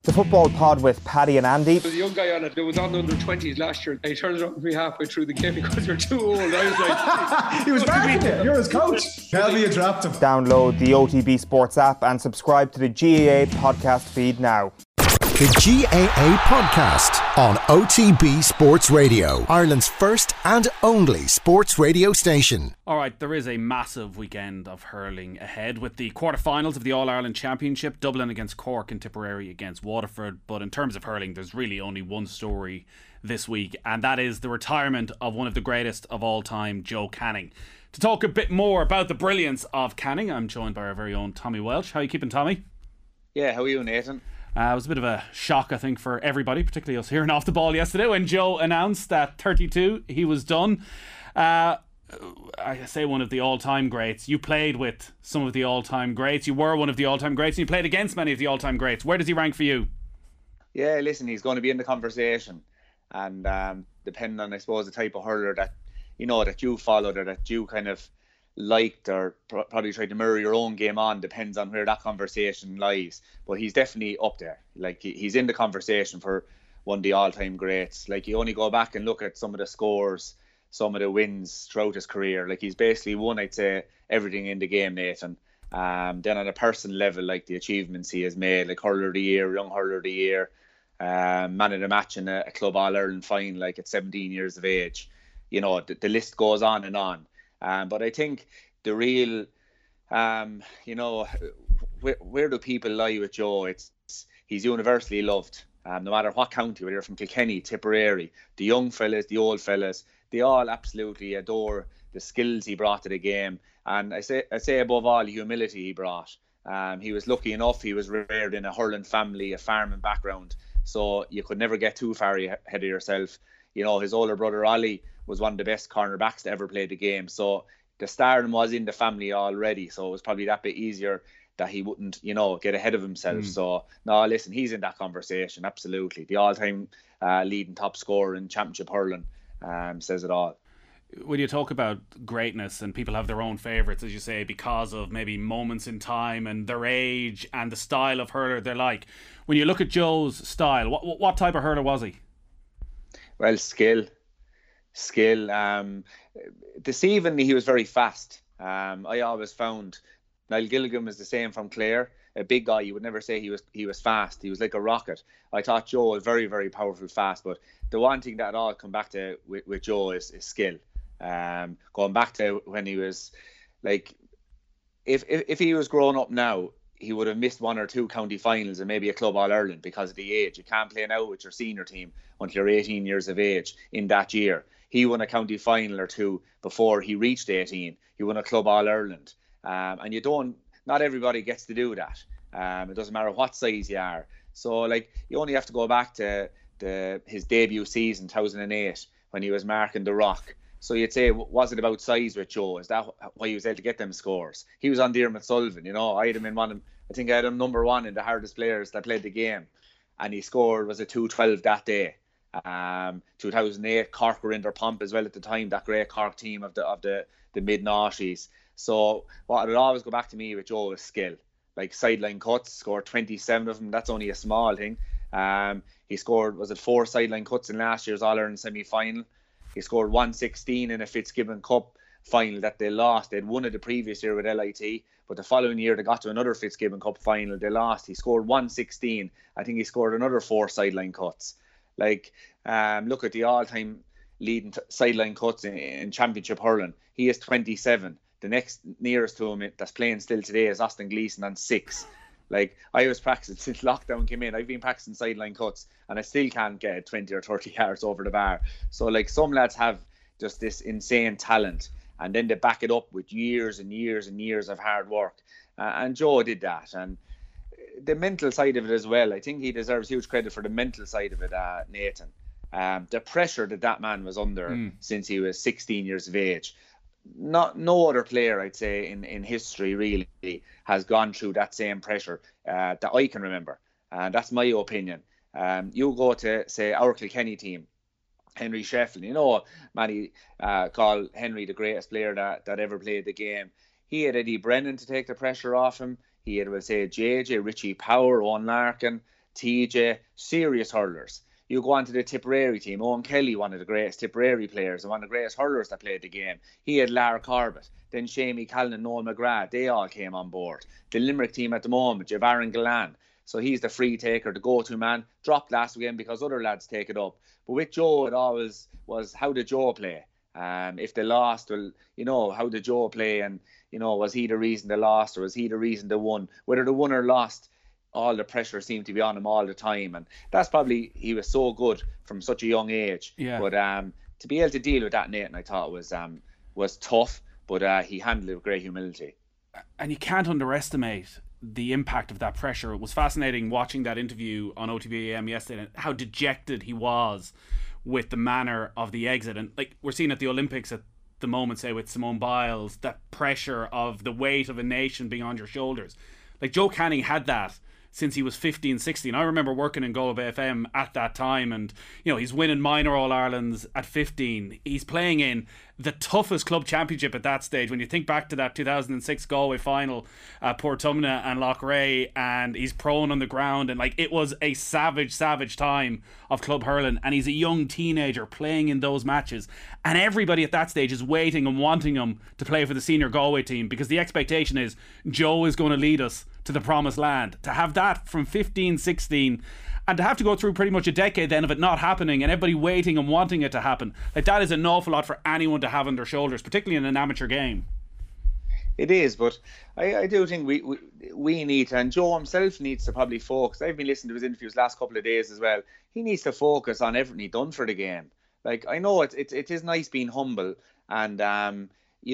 The Football Pod with Paddy and Andy. There was a young guy on it that was on the under-20s last year, and he turned around to me halfway through the game because we're too old. I was like... He was backing you. You're his coach. Tell me you dropped him. Download the OTB Sports app and subscribe to the GAA podcast feed now. The GAA podcast on OTB Sports Radio, Ireland's first and only sports radio station. Alright, there is a massive weekend of hurling ahead with the quarterfinals of the All-Ireland Championship, Dublin against Cork and Tipperary against Waterford. But in terms of hurling, there's really only one story this week, and that is the retirement of one of the greatest of all time, Joe Canning. To talk a bit more about the brilliance of Canning, I'm joined by our very own Tommy Welsh. How are you keeping, Tommy? Yeah, how are you, Nathan? It was a bit of a shock, I think, for everybody, particularly us hearing Off the Ball yesterday when Joe announced that 32, he was done. I say one of the all-time greats. You played with some of the all-time greats. You were one of the all-time greats, and you played against many of the all-time greats. Where does he rank for you? Yeah, listen, he's going to be in the conversation. And depending on, I suppose, the type of hurler that you followed or that you kind of liked or probably tried to mirror your own game on, depends on where that conversation lies. But he's definitely up there. Like, he's in the conversation for one of the all-time greats. Like, you only go back and look at some of the scores, some of the wins throughout his career. Like, he's basically won, I'd say, everything in the game, Nathan. Then on a personal level, like the achievements he has made, like hurler of the year, young hurler of the year, man of the match in a Club All-Ireland final, like at 17 years of age. You know, the list goes on and on. But I think the real, where do people lie with Joe? He's universally loved. No matter what county, whether you're from Kilkenny, Tipperary, the young fellas, the old fellas, they all absolutely adore the skills he brought to the game. And I say above all, the humility he brought. He was lucky enough, he was reared in a hurling family, a farming background. So you could never get too far ahead of yourself. You know, his older brother Ollie was one of the best cornerbacks to ever play the game. So the stardom was in the family already. So it was probably that bit easier that he wouldn't, get ahead of himself. So, no, listen, he's in that conversation, absolutely. The all-time leading top scorer in championship hurling says it all. When you talk about greatness and people have their own favourites, as you say, because of maybe moments in time and their age and the style of hurler they're like, when you look at Joe's style, what type of hurler was he? Well, skill. Deceivingly, he was very fast. I always found Niall Gilligan was the same from Clare. A big guy, you would never say he was fast. He was like a rocket. I thought Joe was very, very powerful, fast. But the one thing that I'll come back to with Joe is skill. Going back to when he was like, if he was growing up now, he would have missed one or two county finals and maybe a Club All-Ireland because of the age. You can't play now with your senior team until you're 18 years of age in that year. He won a county final or two before he reached 18. He won a Club All-Ireland. And not everybody gets to do that. It doesn't matter what size you are. So, like, you only have to go back to his debut season, 2008, when he was marking the Rock. So you'd say, was it about size with Joe? Is that why he was able to get them scores? He was on Diarmuid Sullivan, I had him I think I had him number one in the hardest players that played the game. And he scored, was a 212 that day. 2008, Cork were in their pomp as well at the time, that great Cork team of the mid-noughties. So what would always go back to me with Joe is skill. Like sideline cuts, scored 27 of them. That's only a small thing. He scored, 4 sideline cuts in last year's All-Ireland semi-final. He scored 116 in a Fitzgibbon Cup final that they lost. They'd won it the previous year with LIT, but the following year they got to another Fitzgibbon Cup final. They lost. He scored 116. I think he scored another 4 sideline cuts. Like, look at the all-time leading sideline cuts in championship hurling. He is 27. The next nearest to him that's playing still today is Austin Gleeson on 6. Like, I was practicing since lockdown came in. I've been practicing sideline cuts and I still can't get 20 or 30 yards over the bar. So, like, some lads have just this insane talent and then they back it up with years and years and years of hard work. And Joe did that. And the mental side of it as well, I think he deserves huge credit for the mental side of it, Nathan. The pressure that man was under since he was 16 years of age. No other player, I'd say, in history really has gone through that same pressure that I can remember. And that's my opinion. You go to, say, our Kilkenny team, Henry Shefflin. Many call Henry the greatest player that ever played the game. He had Eddie Brennan to take the pressure off him. He had, we'll say, JJ, Richie Power, Owen Larkin. TJ, serious hurlers. You go on to the Tipperary team. Owen Kelly, one of the greatest Tipperary players and one of the greatest hurlers that played the game. He had Lara Corbett, then Shamie Callan and Noel McGrath. They all came on board. The Limerick team at the moment, Javarin Galan. So he's the free taker, the go-to man. Dropped last weekend because other lads take it up. But with Joe, it always was, how did Joe play? If they lost, well, how did Joe play? And, was he the reason they lost or was he the reason they won? Whether they won or lost, all the pressure seemed to be on him all the time. And that's probably, he was so good from such a young age. Yeah. But to be able to deal with that, Nathan, I thought was tough, but he handled it with great humility. And you can't underestimate the impact of that pressure. It was fascinating watching that interview on OTB AM yesterday and how dejected he was with the manner of the exit. And like we're seeing at the Olympics at the moment, say with Simone Biles, that pressure of the weight of a nation being on your shoulders. Like Joe Canning had that since he was 15, 16. I remember working in Galway FM at that time, and he's winning minor All-Irelands at 15. He's playing in the toughest club championship at that stage. When you think back to that 2006 Galway final, Portumna and Loughrea, and he's prone on the ground, and like it was a savage time of club hurling, and he's a young teenager playing in those matches, and everybody at that stage is waiting and wanting him to play for the senior Galway team because the expectation is Joe is going to lead us to the promised land. To have that from 15, 16, and to have to go through pretty much a decade then of it not happening and everybody waiting and wanting it to happen, like that is an awful lot for anyone to have on their shoulders, particularly in an amateur game. It is, but I do think we need to, and Joe himself needs to probably focus. I've been listening to his interviews last couple of days as well. He needs to focus on everything he's done for the game. Like, I know it is nice being humble, and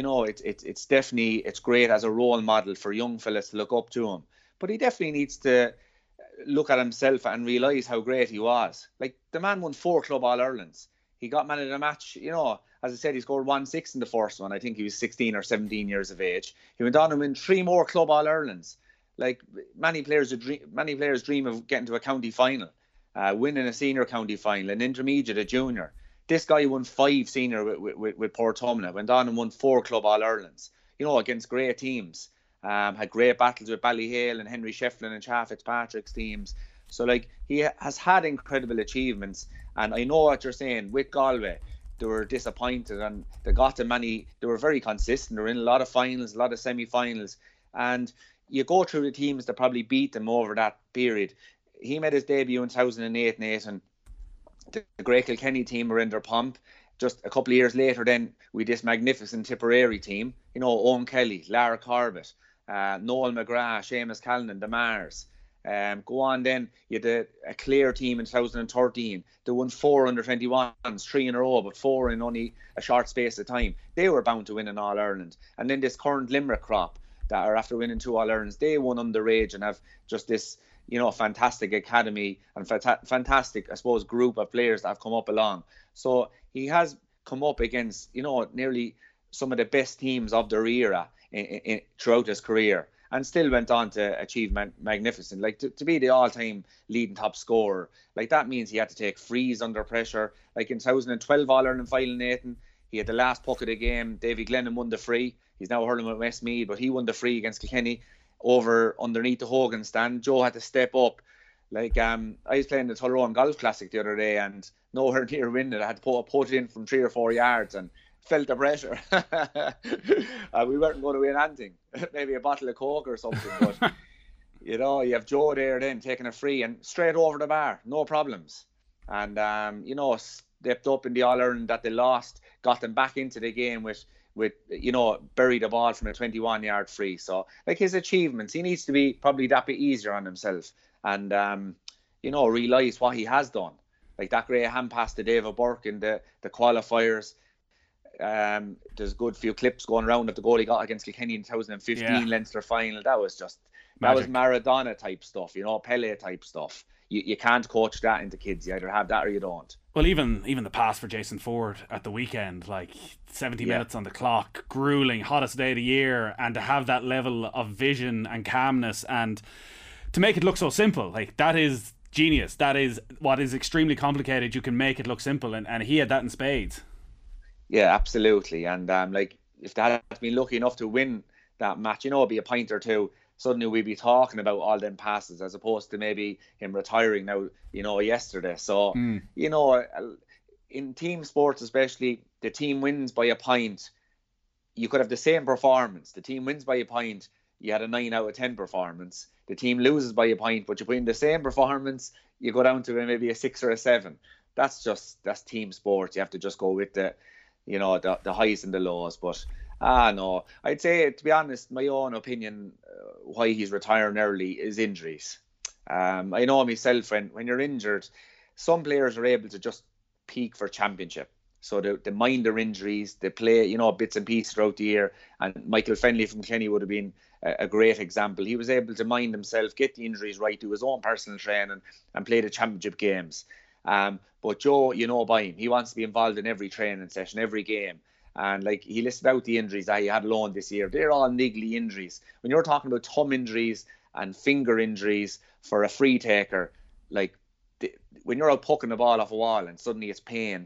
it's definitely, it's great as a role model for young fellas to look up to him. But he definitely needs to look at himself and realise how great he was. Like, the man won 4 Club All-Irelands. He got man of the match, as I said, he scored 1-6 in the first one. I think he was 16 or 17 years of age. He went on to win 3 more Club All-Irelands. Like, many players dream of getting to a county final, winning a senior county final, an intermediate, a junior. This guy won 5 senior with Portumna, went on and won 4 Club All-Irelands, against great teams. Had great battles with Ballyhale and Henry Shefflin and Cha Fitzpatrick's teams. So, like, he has had incredible achievements. And I know what you're saying. With Galway, they were disappointed and they were very consistent. They were in a lot of finals, a lot of semi-finals. And you go through the teams that probably beat them over that period. He made his debut in 2008, Nathan. The great Kilkenny team were in their pomp. Just a couple of years later, then, we this magnificent Tipperary team. Owen Kelly, Lara Corbett, Noel McGrath, Seamus Callan, the Mars. Go on then, you had a Clare team in 2013. They won 4 under-21s, 3 in a row, but 4 in only a short space of time. They were bound to win an All-Ireland. And then this current Limerick crop that are after winning 2 All-Irelands, they won underage and have just this, fantastic academy and fantastic, I suppose, group of players that have come up along. So he has come up against, nearly some of the best teams of their era throughout his career, and still went on to achieve magnificent. Like, to be the all-time leading top scorer, like, that means he had to take frees under pressure. Like, in 2012 All-Ireland final, Nathan, he had the last puck of the game. Davy Glennon won the free. He's now hurling with Westmeath, but he won the free against Kilkenny over underneath the Hogan stand. Joe had to step up. Like, I was playing the Tullaroan Golf Classic the other day and nowhere near winning it. I had to put it in from 3 or 4 yards and felt the pressure. We weren't going to win anything. Maybe a bottle of Coke or something. But, you have Joe there then taking a free and straight over the bar. No problems. And, stepped up in the All-Ireland that they lost, got them back into the game with buried the ball from a 21-yard free. So, like, his achievements, he needs to be probably that bit easier on himself and, realise what he has done. Like that great hand pass to David Burke in the qualifiers. There's a good few clips going around of the goal he got against Kilkenny in 2015 Leinster final. That was Maradona type stuff, Pele type stuff. You can't coach that into kids. You either have that or you don't. Well, even the pass for Jason Ford at the weekend, like 70 minutes on the clock, grueling, hottest day of the year, and to have that level of vision and calmness and to make it look so simple, like that is genius. That is what is extremely complicated. You can make it look simple, and he had that in spades. Yeah, absolutely. And like, if they had been lucky enough to win that match, it'd be a point or two suddenly we'd be talking about all them passes as opposed to maybe him retiring now, yesterday. So, in team sports especially, the team wins by a point. You could have the same performance. The team wins by a point. You had a 9 out of 10 performance. The team loses by a point, but you put in the same performance, you go down to maybe a 6 or a 7. That's team sports. You have to just go with the highs and the lows. But no, I'd say, to be honest, my own opinion, why he's retiring early is injuries. I know myself, when you're injured, some players are able to just peak for championship. So they mind their injuries, they play, bits and pieces throughout the year. And Michael Fennelly from Kenny would have been a great example. He was able to mind himself, get the injuries right, do his own personal training, and play the championship games. But Joe, by him, he wants to be involved in every training session, every game. And he listed out the injuries that he had alone this year. They're all niggly injuries. When you're talking about thumb injuries and finger injuries for a free taker, when you're out pucking the ball off a wall and suddenly it's pain,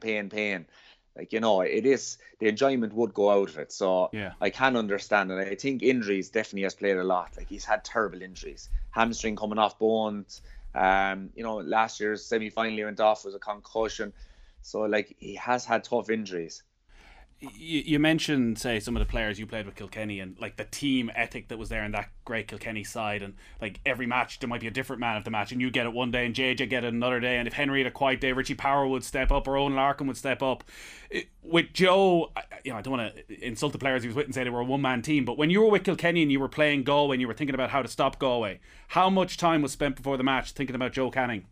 it is, the enjoyment would go out of it. So yeah. I can understand it. I think injuries definitely has played a lot. He's had terrible injuries, hamstring coming off bones. Last year's semi-final he went off was a concussion. So he has had tough injuries. You mentioned, say, some of the players you played with Kilkenny and the team ethic that was there in that great Kilkenny side, and every match there might be a different man of the match, and you get it one day and JJ get it another day, and if Henry had a quiet day, Richie Power would step up or Owen Larkin would step up. With Joe, I don't want to insult the players he was with and say they were a one-man team, but when you were with Kilkenny and you were playing Galway and you were thinking about how to stop Galway, how much time was spent before the match thinking about Joe Canning?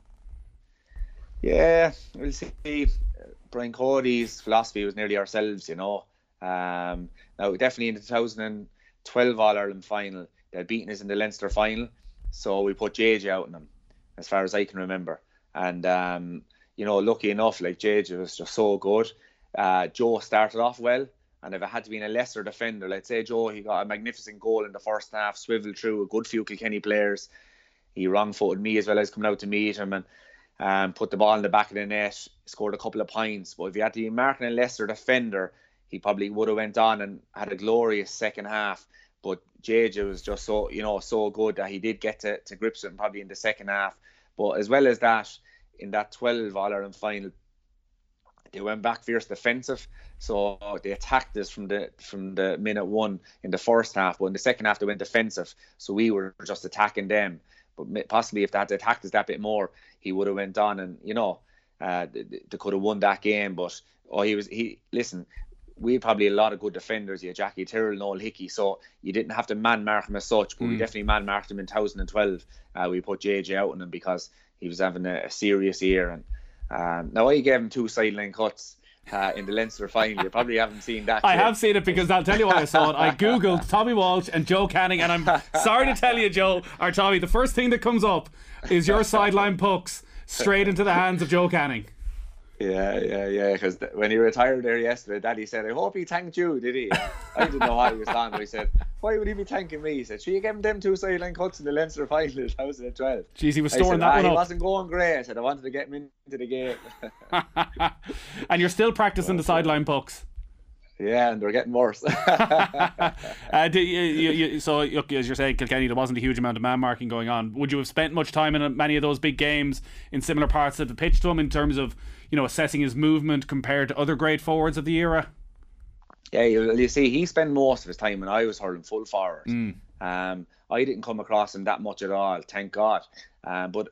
Yeah, we'll see. Brian Cody's philosophy was nearly ourselves, Now, definitely in the 2012 All-Ireland final, they'd beaten us in the Leinster final, so we put JJ out in them, as far as I can remember. And, lucky enough, JJ was just so good. Joe started off well, and if it had to be in a lesser defender, let's say Joe, he got a magnificent goal in the first half, swiveled through a good few Kilkenny players. He wrong-footed me as well as coming out to meet him, and put the ball in the back of the net, scored a couple of points. But if he had to be marking a lesser defender, he probably would have went on and had a glorious second half. But JJ was just so good that he did get to grips with him probably in the second half. But as well as that, in that 12 All-Ireland final, they went back fierce defensive. So they attacked us from the minute one in the first half. But in the second half, they went defensive. So we were just attacking them. But possibly if they had attacked us that bit more, he would have went on and, they could have won that game. But listen, we had probably a lot of good defenders. You had Jackie Tyrrell, Noel Hickey, so you didn't have to man-mark him as such, but we definitely man-marked him in 2012. We put JJ out on him because he was having a serious year. And now I gave him 2 sideline cuts in the Leinster final. You probably haven't seen that. I have seen it, because I'll tell you why I saw it. I googled Tommy Walsh and Joe Canning, and I'm sorry to tell you, Joe, or Tommy, the first thing that comes up is your sideline pucks straight into the hands of Joe Canning. Yeah, because when he retired there yesterday, Daddy said, I hope he thanked you, did he? I didn't know how he was on, but he said, why would he be thanking me? He said, you gave him them 2 sideline cuts in the Leinster final in 2012. Jeez, he was storing that one up. He wasn't going great. I said, I wanted to get him into the game. And you're still practicing the sideline pucks? Yeah, and they're getting worse. So, as you're saying, Kilkenny, there wasn't a huge amount of man marking going on. Would you have spent much time in many of those big games in similar parts of the pitch to him in terms of, assessing his movement compared to other great forwards of the era? Yeah, you see, he spent most of his time when I was hurling full forward. I didn't come across him that much at all, thank God. But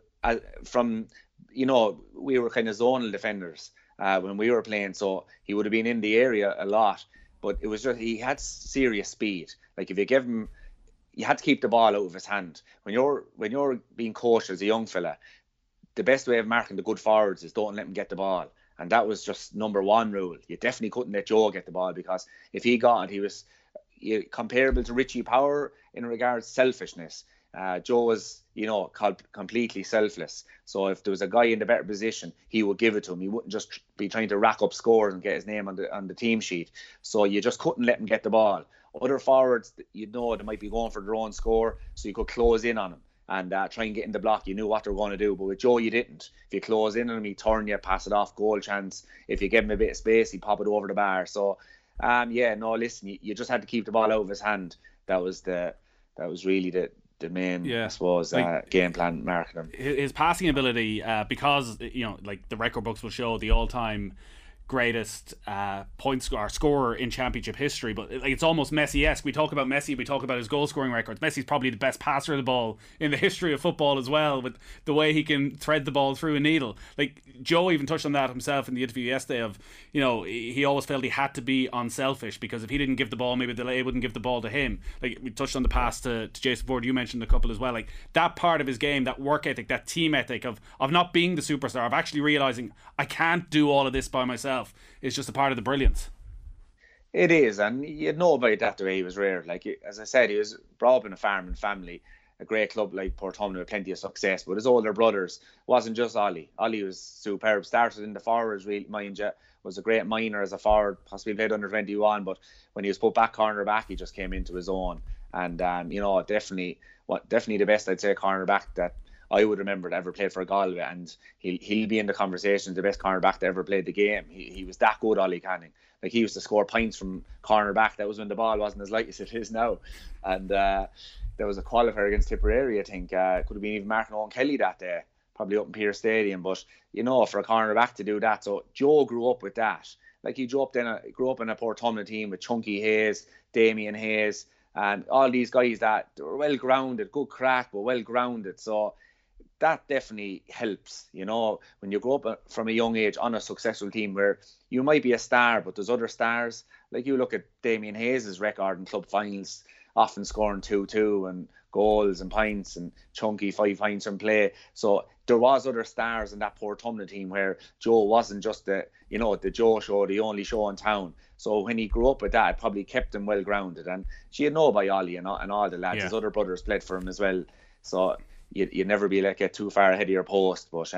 we were kind of zonal defenders when we were playing, so he would have been in the area a lot. But it was just, he had serious speed. If you give him, you had to keep the ball out of his hand. When you're being coached as a young fella, the best way of marking the good forwards is don't let him get the ball. And that was just number one rule. You definitely couldn't let Joe get the ball, because if he got it, he was comparable to Richie Power in regards to selfishness. Joe was, completely selfless. So if there was a guy in the better position, he would give it to him. He wouldn't just be trying to rack up scores and get his name on the team sheet. So you just couldn't let him get the ball. Other forwards, they might be going for their own score, so you could close in on him and try and get in the block. You knew what they were going to do. But with Joe, you didn't. If you close in on him, he'd turn you, pass it off, goal chance. If you give him a bit of space, he'd pop it over the bar. So, listen, you just had to keep the ball out of his hand. That was really the main, Yeah. I suppose, game plan marking him. His passing ability, because like the record books will show the all-time greatest scorer in championship history, but like it's almost Messi-esque. We talk about Messi, we talk about his goal scoring records. Messi's probably the best passer of the ball in the history of football as well, with the way he can thread the ball through a needle. Like Joe even touched on that himself in the interview yesterday of, he always felt he had to be unselfish, because if he didn't give the ball, maybe Delay wouldn't give the ball to him. Like we touched on the pass to Jason Ford, you mentioned a couple as well. Like that part of his game, that work ethic, that team ethic of not being the superstar, of actually realising I can't do all of this by myself, is just a part of the brilliance. It is, and you'd know about that the way he was reared. Like, as I said, he was brought up in a farming family, a great club like Portumna with plenty of success, but his older brothers wasn't just Ollie. Ollie was superb, started in the forwards, mind you, was a great minor as a forward, possibly played under 21, but when he was put back corner back, he just came into his own. And definitely the best, I'd say, cornerback that I would remember that ever played for Galway, and he'll be in the conversation, the best cornerback that ever played the game. He was that good, Ollie Canning. Like, he used to score points from cornerback. That was when the ball wasn't as light as it is now. And there was a qualifier against Tipperary, I think. Could have been even Mark Owen Kelly that day, probably up in Pearse Stadium. But, for a cornerback to do that. So Joe grew up with that. Like, he grew up in a Portumna team with Chunky Hayes, Damien Hayes, and all these guys that were well-grounded, good crack, but well-grounded. So that definitely helps, when you grow up from a young age on a successful team where you might be a star, but there's other stars. Like, you look at Damien Hayes' record in club finals, often scoring 2-2 and goals and points, and Chunky 5 points from play. So there was other stars in that Portumna team where Joe wasn't just the Joe show, the only show in town. So when he grew up with that, it probably kept him well grounded. And she know by Ollie and all the lads. Yeah. His other brothers played for him as well. So you'd never be get too far ahead of your post. But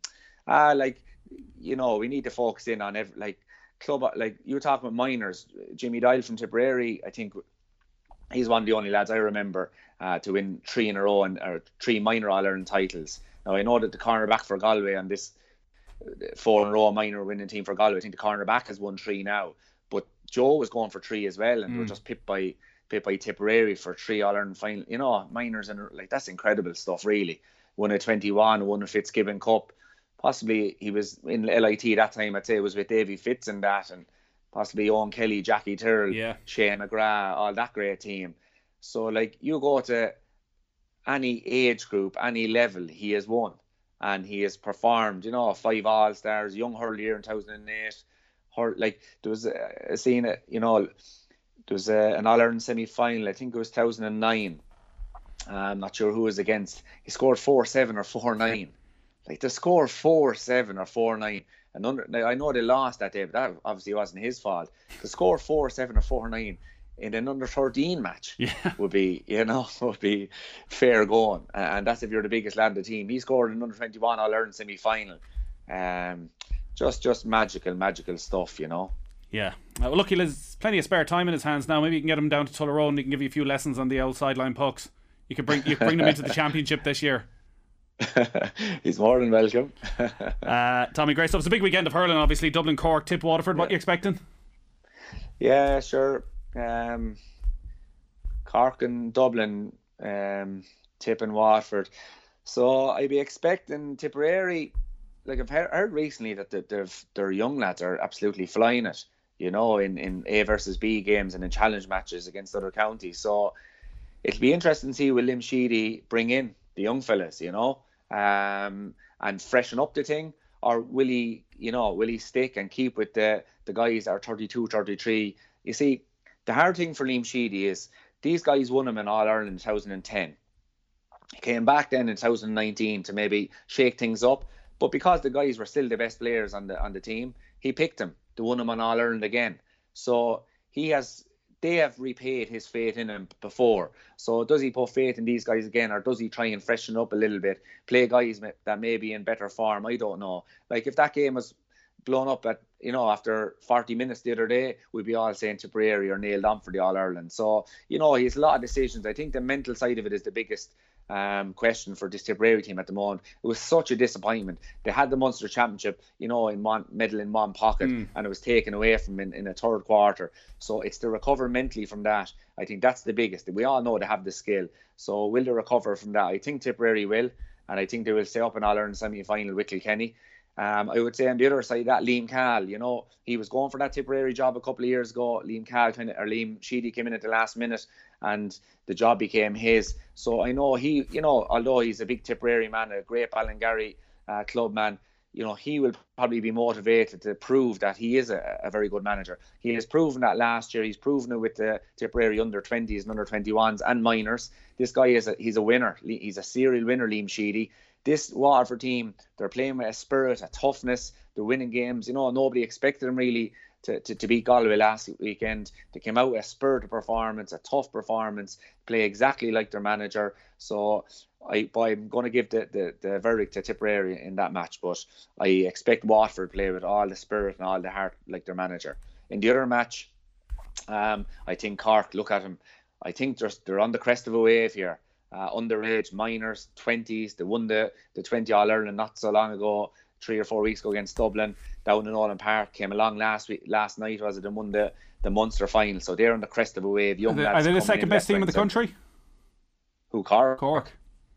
we need to focus in on club. Like, you were talking about minors, Jimmy Doyle from Tipperary. I think he's one of the only lads I remember to win 3 in a row, or 3 minor All-Ireland titles. Now, I know that the cornerback for Galway on this 4 in a row minor winning team for Galway, I think the cornerback has won 3 now. But Joe was going for 3 as well, and they were just pipped by Tipperary for 3 All-Ireland final. Minors, and that's incredible stuff, really. Won a 21, won a Fitzgibbon Cup. Possibly he was in LIT that time, I'd say it was with Davy Fitz and that, and possibly Owen Kelly, Jackie Tyrrell, Shane McGrath, all that great team. So, you go to any age group, any level, he has won. And he has performed, 5 All-Stars, young hurler year in 2008. There was a scene, there was an All-Ireland semi-final, I think it was 2009. I'm not sure who was against. He scored 4-7 or 4-9. To score 4-7 or 4-9, and I know they lost that day, but that obviously wasn't his fault. To score 4-7 or 4-9 in an under-13 match would be fair going. And that's if you're the biggest lad of the team. He scored an under-21 All-Ireland semi-final. Just magical stuff, Yeah. Well, look, there's plenty of spare time in his hands now. Maybe you can get him down to Tullaroan and he can give you a few lessons on the old sideline pucks. You can bring them into the championship this year. He's more than welcome. Tommy, great stuff. It's a big weekend of hurling, obviously. Dublin, Cork, Tip, Waterford. What are you expecting? Yeah, sure. Cork and Dublin, Tip and Waterford. So I'd be expecting Tipperary. I've heard recently that their young lads are absolutely flying it, in A versus B games and in challenge matches against other counties. So it'll be interesting to see will Liam Sheedy bring in the young fellas, and freshen up the thing, or will he stick and keep with the guys that are 32, 33? You see, the hard thing for Liam Sheedy is these guys won him in All-Ireland in 2010. He came back then in 2019 to maybe shake things up, but because the guys were still the best players on the team, he picked them to win him on All-Ireland again. So they have repaid his faith in him before. So does he put faith in these guys again, or does he try and freshen up a little bit, play guys that may be in better form? I don't know. If that game was blown up at after 40 minutes the other day, we'd be all saying Tipperary are nailed on for the All-Ireland. So he has a lot of decisions. I think the mental side of it is the biggest question for this Tipperary team at the moment. It was such a disappointment. They had the Munster Championship, in medal in one pocket, and it was taken away from them in a third quarter. So it's to recover mentally from that. I think that's the biggest. We all know they have the skill. So will they recover from that? I think Tipperary will, and I think they will stay up in All-Ireland semi-final with Kilkenny. I would say on the other side, that Liam Cahill, he was going for that Tipperary job a couple of years ago. Liam Sheedy came in at the last minute and the job became his. So I know he, although he's a big Tipperary man, a great Ballingarry club man, he will probably be motivated to prove that he is a very good manager. He has proven that last year. He's proven it with the Tipperary under-20s and under-21s and minors. This guy he's a winner. He's a serial winner, Liam Sheedy. This Waterford team, they're playing with a spirit, a toughness. They're winning games. Nobody expected them really to beat Galway last weekend. They came out with a spirited performance, a tough performance, play exactly like their manager. So I'm going to give the verdict to Tipperary in that match, but I expect Waterford to play with all the spirit and all the heart like their manager. In the other match, I think Cork, look at them. I think they're on the crest of a wave here. Underage, minors, 20s. They won the 20 All-Ireland not so long ago, 3 or 4 weeks ago against Dublin, down in Nolan Park. Came along last night, was it, and won the Munster final. So they're on the crest of a wave. Young lads. Are they the second best team in the country? Who, Cork? Cork.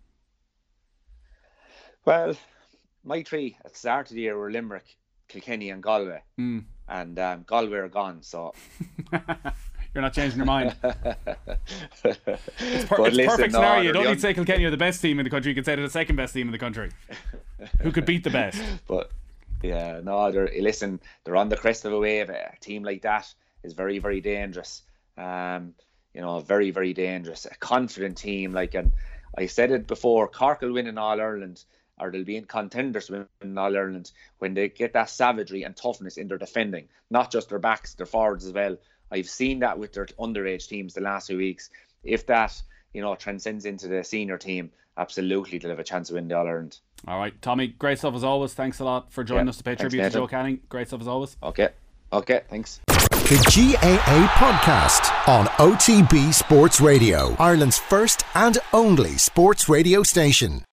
Well, my three at the start of the year were Limerick, Kilkenny and Galway. And Galway are gone, so... You're not changing your mind. It's a perfect scenario. You don't need to say Kilkenny are the best team in the country. You can say they're the second best team in the country. Who could beat the best? But yeah, no, they're on the crest of a wave. A team like that is very, very dangerous. Very, very dangerous. A confident team. And I said it before, Cork will win in All-Ireland, or they'll be in contenders to win in All-Ireland when they get that savagery and toughness in their defending. Not just their backs, their forwards as well. I've seen that with their underage teams the last 2 weeks. If that, transcends into the senior team, absolutely they'll have a chance to win the All-Ireland. All right, Tommy, great stuff as always. Thanks a lot for joining us to pay tribute to Joe Canning. Great stuff as always. Okay, thanks. The GAA Podcast on OTB Sports Radio, Ireland's first and only sports radio station.